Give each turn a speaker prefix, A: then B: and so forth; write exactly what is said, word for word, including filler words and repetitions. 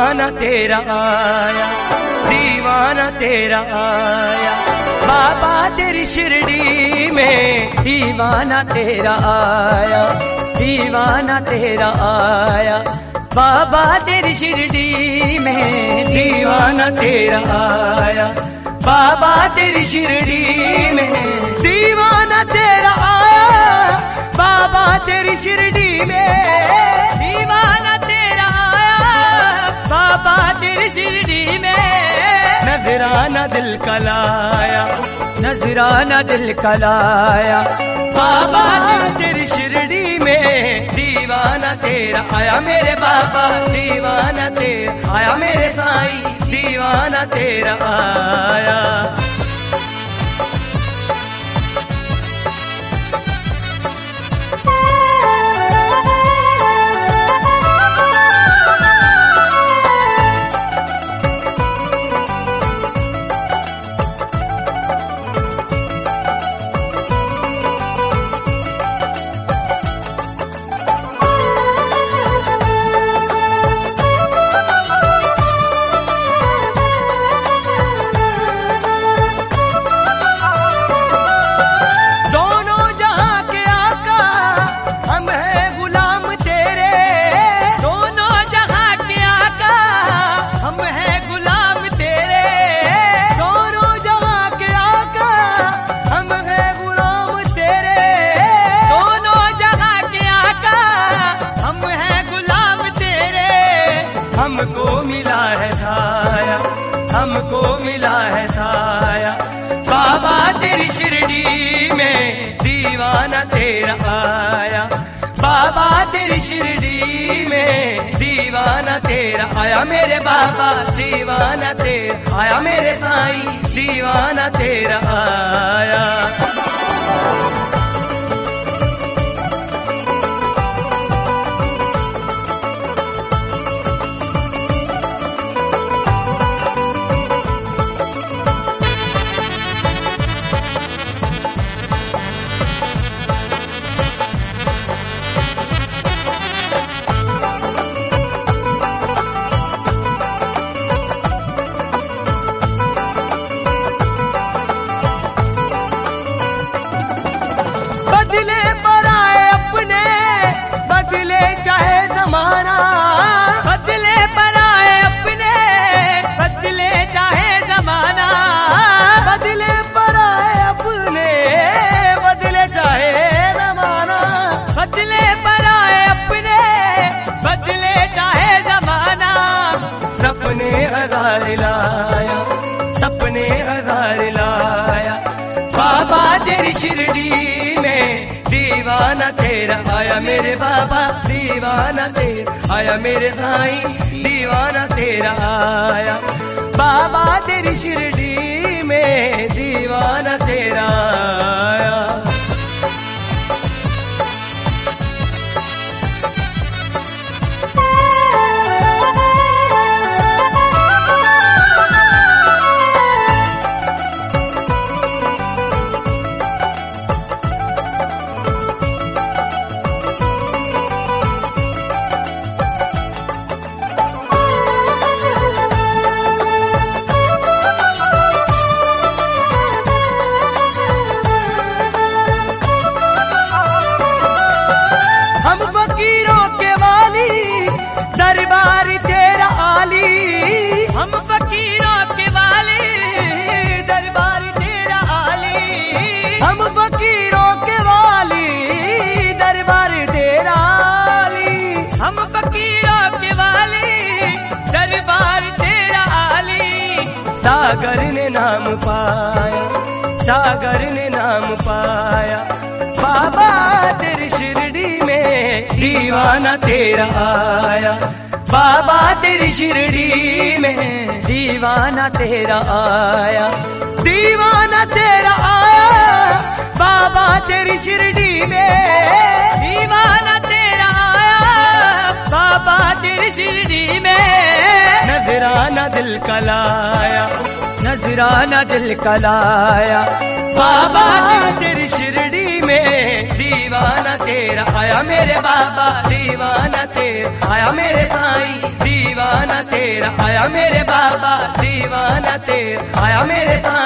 A: दीवाना तेरा आया, दीवाना तेरा आया। बाबा तेरी शिरडी में दीवाना तेरा आया, दीवाना तेरा आया। बाबा तेरी शिरडी में दीवाना तेरा आया, बाबा तेरी शिरडी में दीवाना तेरा आया। बाबा तेरी शिरडी में दीवाना तेरा आया, बाबा तेरी शिरडी में नजराना दिल का लाया, नजराना दिल का लाया। बाबा तेरी शिरडी में दीवाना तेरा आया, मेरे बाबा दीवाना तेरा आया, मेरे साईं दीवाना तेरा आया। हमको मिला है साया, हमको मिला है साया। बाबा तेरी शिरडी में दीवाना तेरा आया, बाबा तेरी शिरडी में दीवाना तेरा आया, मेरे बाबा दीवाना तेरा आया, मेरे साईं दीवाना तेरा आया। बदले पराए अपने, बदले चाहे जमाना, बदले पराए अपने, बदले चाहे जमाना, बदले पराए अपने, बदले चाहे जमाना, बदले पराए अपने, बदले चाहे जमाना। सपने हजार लाया, सपने हजार लाया। बाबा तेरी शिरडी में दीवाना तेरा आया, मेरे बाबा दीवाना तेरा आया, मेरे साईं दीवाना तेरा आया। बाबा तेरी शिरडी में दीवाना तेरा आया। हम फकीरों के वाली दरबार तेरा आली, हम फकीरों के वाली दरबार तेरा आली, हम फकीरों के वाली दरबार तेरा आली, हम फकीरों के वाली दरबार तेरा आली। सागर ने नाम पाया, सागर ने नाम पाया। बाबा तेरी शिरडी में दीवाना तेरा आया, बाबा तेरी शिरडी में दीवाना तेरा आया, दीवाना तेरा आया। बाबा तेरी शिरडी में दीवाना तेरा आया, बाबा तेरी शिरडी में नजराना दिल का लाया, नजराना दिल का लाया। बाबा तेरी शिरडी में दीवाना तेरा आया, मेरे बाबा दीवाना तेरा आया, मेरे साईं दीवाना तेरा तेरा, आया मेरे बाबा दीवाना तेरा, आया मेरे